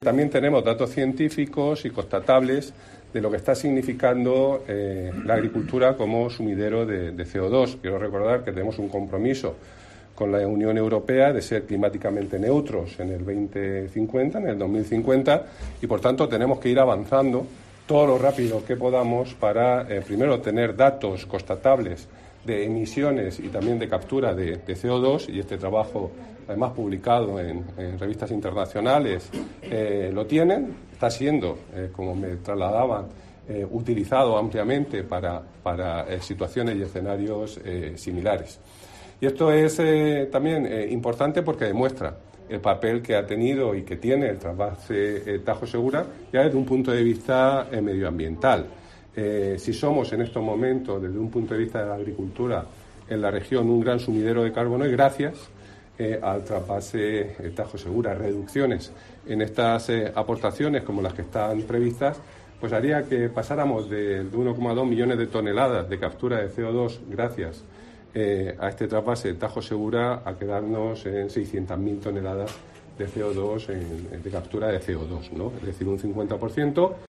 También tenemos datos científicos y constatables de lo que está significando la agricultura como sumidero de CO2. Quiero recordar que tenemos un compromiso con la Unión Europea de ser climáticamente neutros en el 2050, en el 2050, y por tanto tenemos que ir avanzando todo lo rápido que podamos para, primero, tener datos constatables de emisiones y también de captura de CO2, y este trabajo, además publicado en revistas internacionales, lo tienen, está siendo, como me trasladaban, utilizado ampliamente para situaciones y escenarios similares. Y esto es también importante porque demuestra el papel que ha tenido y que tiene el trasvase Tajo Segura ya desde un punto de vista medioambiental. Si somos en estos momentos, desde un punto de vista de la agricultura en la región, un gran sumidero de carbono, es gracias al trasvase Tajo Segura. Reducciones en estas aportaciones, como las que están previstas, pues haría que pasáramos de 1,2 millones de toneladas de captura de CO2 gracias a este trasvase Tajo Segura a quedarnos en 600.000 toneladas de CO2 de captura de CO2, ¿no? Es decir, un 50%.